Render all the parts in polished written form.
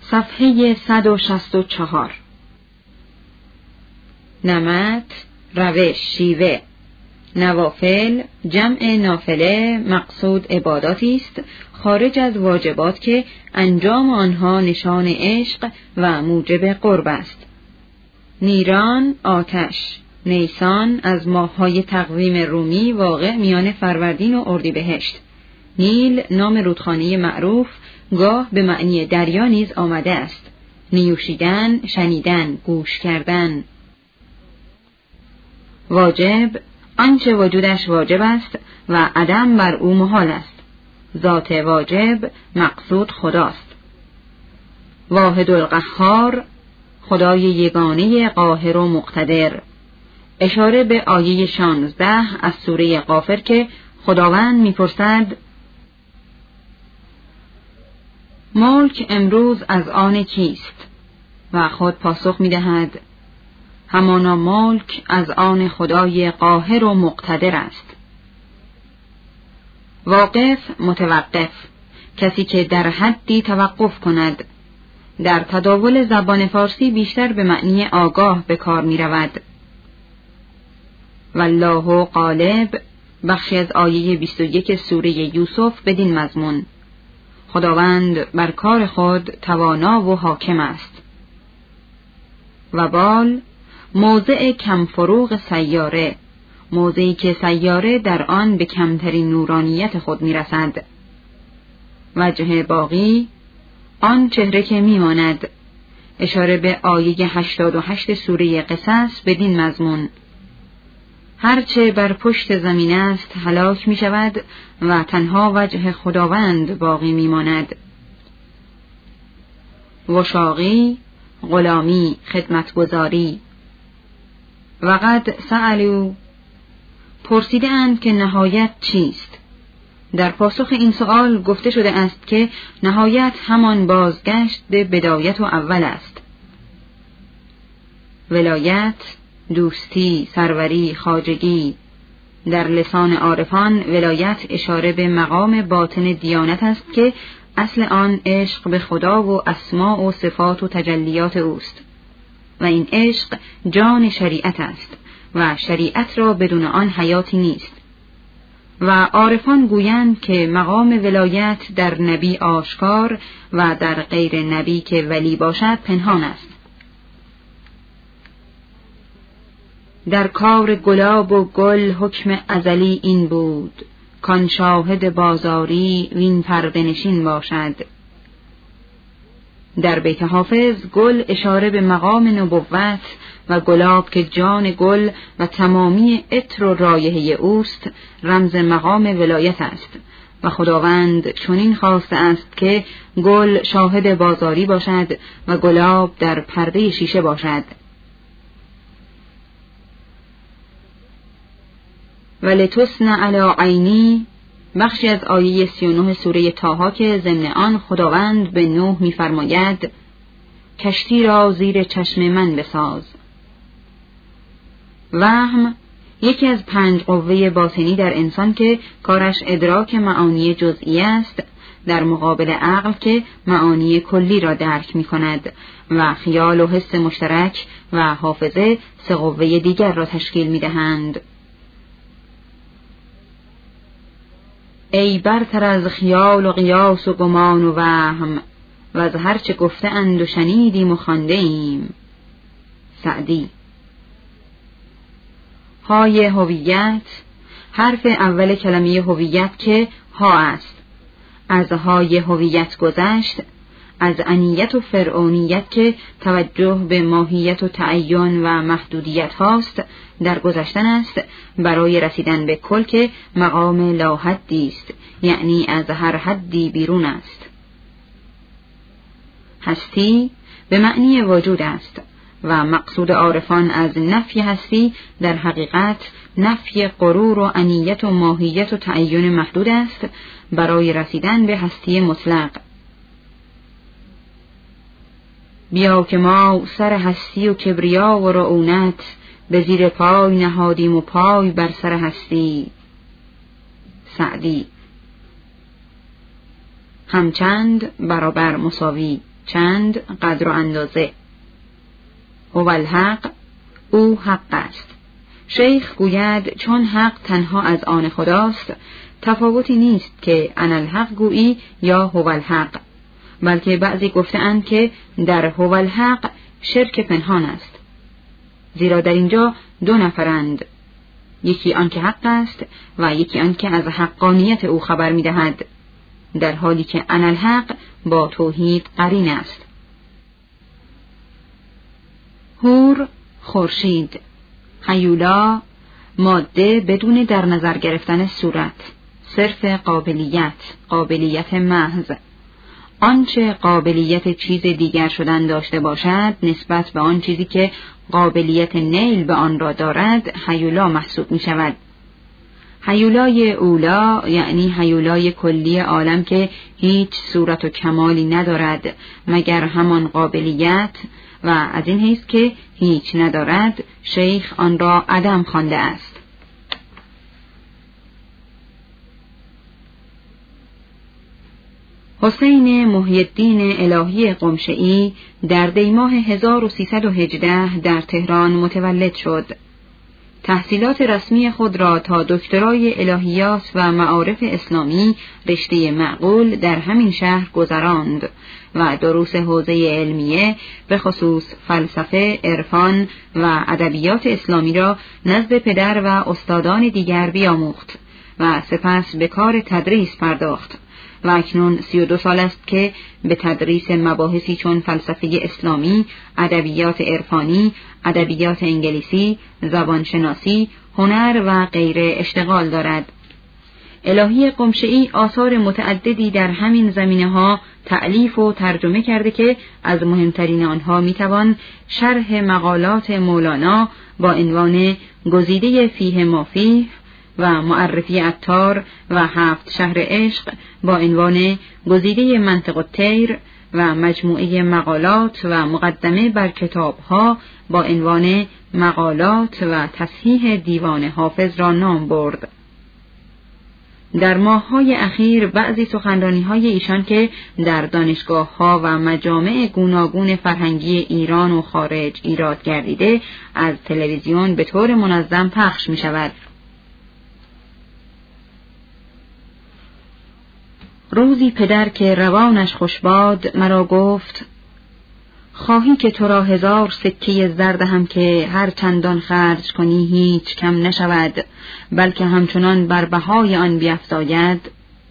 صفحه 164. نمط، روش، شیوه. نوافل جمع نافله، مقصود عباداتی است خارج از واجبات که انجام آنها نشان عشق و موجب قرب است. نیران، آتش. نیسان از ماه‌های تقویم رومی واقع میان فروردین و اردیبهشت. نیل نام رودخانه معروف گاه به معنی دریا نیز آمده است. نیوشیدن، شنیدن، گوش کردن. واجب آنچه وجودش واجب است و عدم بر او محال است. ذات واجب مقصود خداست. واحد القهار خدای یگانه قاهر و مقتدر. اشاره به آیه 16 از سوره غافر که خداوند می‌پرسد ملک امروز از آن کیست؟ و خود پاسخ می‌دهد همانا ملک از آن خدای قاهر و مقتدر است. واقف متوقف، کسی که در حدی توقف کند. در تداول زبان فارسی بیشتر به معنی آگاه به کار می رود. والله غالب بخشی از آیه 21 سوره یوسف بدین مضمون. خداوند بر کار خود توانا و حاکم است. وبال موضع کم فروغ سیاره، موضعی که سیاره در آن به کمترین نورانیت خود میرسد. وجه باقی آن چهره که میماند، اشاره به آیه 88 سوره قصص بدین مضمون. هرچه بر پشت زمین است هلاک می شود و تنها وجه خداوند باقی میماند. وشاقی غلامی، خدمتگزاری. وقد سألوا پرسیده اند که نهایت چیست؟ در پاسخ این سؤال گفته شده است که نهایت همان بازگشت به بدایت و اول است. ولایت دوستی، سروری، خواجگی. در لسان عارفان ولایت اشاره به مقام باطن دیانت است که اصل آن عشق به خدا و اسماء و صفات و تجلیات اوست و این عشق جان شریعت است و شریعت را بدون آن حیاتی نیست. و عارفان گویند که مقام ولایت در نبی آشکار و در غیر نبی که ولی باشد پنهان است. در کار گلاب و گل حکم ازلی این بود، کان شاهد بازاری وین پرده نشین باشد. در بیت حافظ گل اشاره به مقام نبوت و گلاب که جان گل و تمامی عطر و رایحه اوست رمز مقام ولایت است و خداوند چنین خواسته است که گل شاهد بازاری باشد و گلاب در پرده شیشه باشد. ولتصن علی عینی بخشی از آیه 39 سوره طه که ضمن آن خداوند به نوح می‌فرماید کشتی را زیر چشم من بساز. وهم یکی از 5 قوه باطنی در انسان که کارش ادراک معانی جزئی است، در مقابل عقل که معانی کلی را درک می‌کند و خیال و حس مشترک و حافظه 3 قوه دیگر را تشکیل می‌دهند. ای برتر از خیال و قیاس و گمان و وهم و از هر چه گفته اند و شنیدیم و خوانده ایم. سعدی. های هویت حرف اول کلمه هویت که ها است. از های هویت گذشت، از انیت و فرعونیت که توجه به ماهیت و تعین و محدودیت هاست در گذشتن است برای رسیدن به کل که مقام لا حدی است، یعنی از هر حدی بیرون است. هستی به معنی وجود است و مقصود عارفان از نفی هستی در حقیقت نفی غرور و انیت و ماهیت و تعین محدود است برای رسیدن به هستی مطلق. بیا که ما سر هستی و کبریا و رعونت به زیر پای نهادیم و پای بر سر هستی. سعدی. همچند برابر مساوی. چند قدر و اندازه. هو الحق، او حق است. شیخ گوید چون حق تنها از آن خداست، تفاوتی نیست که انالحق گویی یا هو الحق، بلکه بعضی گفته‌اند که در هو الحق شرک پنهان است، زیرا در اینجا دو نفرند، یکی آن که حق است و یکی آن که از حقانیت او خبر می‌دهد، در حالی که انالحق با توحید قرین است. هور، خورشید. هیولا، ماده بدون در نظر گرفتن صورت، صرف قابلیت محض. آنچه قابلیت چیز دیگر شدن داشته باشد نسبت به آن چیزی که قابلیت نیل به آن را دارد هیولا محسوب می شود. هیولای اولا یعنی هیولای کلی عالم که هیچ صورت و کمالی ندارد مگر همان قابلیت، و از این حیث که هیچ ندارد شیخ آن را عدم خوانده است. حسین محی الدین الهی قمشئی در دیماه 1318 در تهران متولد شد. تحصیلات رسمی خود را تا دکترای الهیات و معارف اسلامی رشته معقول در همین شهر گذراند و دروس حوزه علمیه به خصوص فلسفه، عرفان و ادبیات اسلامی را نزد پدر و استادان دیگر بیاموخت و سپس به کار تدریس پرداخت و اکنون 32 سال است که به تدریس مباحثی چون فلسفه اسلامی، ادبیات عرفانی، ادبیات انگلیسی، زبانشناسی، هنر و غیره اشتغال دارد. الهی قمشئی آثار متعددی در همین زمینه‌ها تألیف و ترجمه کرده که از مهمترین آنها میتوان شرح مقالات مولانا با عنوان گزیده فیه ما فیه و معرفی عطار و 7 شهر عشق با عنوان گزیده منطق الطیر و مجموعه مقالات و مقدمه بر کتابها با عنوان مقالات و تصحیح دیوان حافظ را نام برد. در ماه‌های اخیر بعضی سخنرانی‌های ایشان که در دانشگاه‌ها و مجامع گوناگون فرهنگی ایران و خارج ایراد گردیده از تلویزیون به طور منظم پخش می‌شود. روزی پدر که روانش خوشباد مرا گفت: خواهی که تو را 1000 سکه زر دهم که هر چندان خرج کنی هیچ کم نشود، بلکه همچنان بر بهای آن بیفزاید؟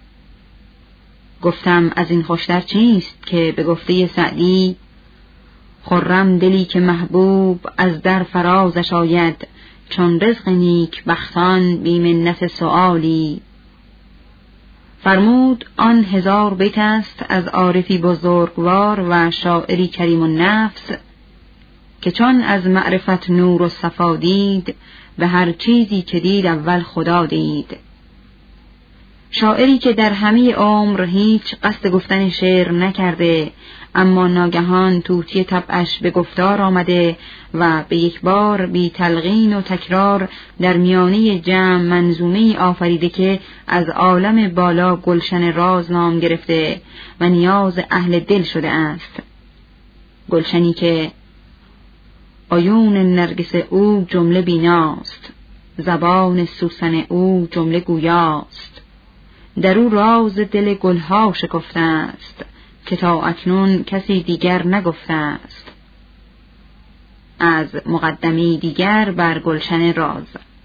گفتم از این خوشتر چیست که به گفته سعدی: خرم دلی که محبوب از در فرازش آید، چون رزق نیک بختان بی منت سؤالی. فرمود آن 1000 بیت است از عارفی بزرگوار و شاعری کریم النفس که چون از معرفت نور و صفا دید، به هر چیزی که دید اول خدا دید. شاعری که در همه عمر هیچ قصد گفتن شعر نکرده، اما ناگهان طوطی طبعش به گفتار آمده و به یک بار بی تلقین و تکرار در میانه جمع منظومه آفریده که از عالم بالا گلشن راز نام گرفته و نیاز اهل دل شده است. گلشنی که عیون نرگس او جمله بیناست، زبان سوسن او جمله گویاست، در او راز دل گلها شکفته است که تا اکنون کسی دیگر نگفته است. از مقدمه دیگر بر گلشن راز.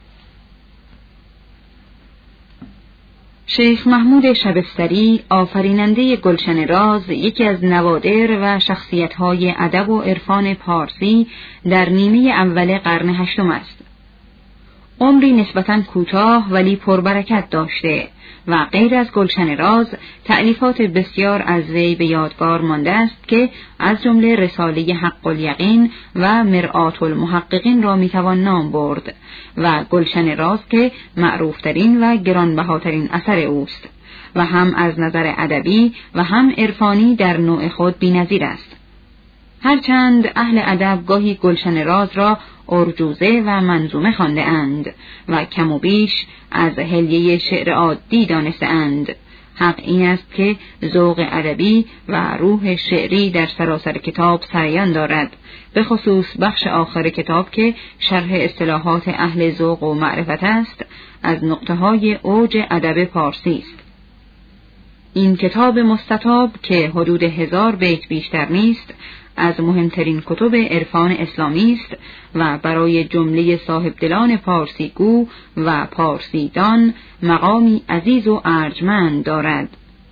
شیخ محمود شبستری آفریننده گلشن راز یکی از نوادر و شخصیت‌های ادب و عرفان پارسی در نیمه اول قرن 8 است. عمری نسبتاً کوتاه ولی پربرکت داشته و غیر از گلشن راز تألیفات بسیار از وی به یادگار مانده است که از جمله رساله حق الیقین و مرآت المحققین را میتوان نام برد و گلشن راز که معروفترین و گرانبهاترین اثر اوست و هم از نظر ادبی و هم عرفانی در نوع خود بی‌نظیر است. هرچند اهل ادب گاهی گلشن راز را ارجوزه و منظومه خوانده اند و کم و بیش از حلیه شعر عادی دانسته اند، حق این است که ذوق ادبی و روح شعری در سراسر کتاب سریان دارد، به خصوص بخش آخر کتاب که شرح اصطلاحات اهل ذوق و معرفت است، از نقطه‌های اوج ادب پارسی است. این کتاب مستطاب که حدود 1000 بیت بیشتر نیست، از مهمترین کتب عرفان اسلامی است و برای جمله صاحب دلان پارسی گو و پارسی دان مقامی عزیز و ارجمند دارد.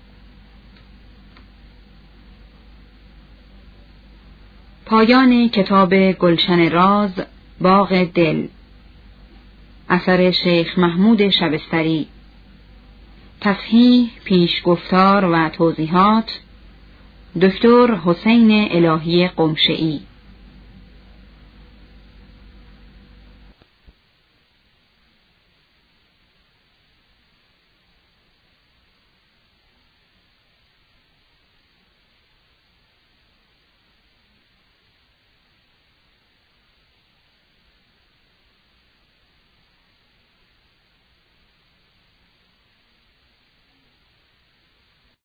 پایان کتاب گلشن راز، باغ دل، اثر شیخ محمود شبستری. تصحیح، پیشگفتار و توضیحات دکتر حسین الهی قمشه‌ای.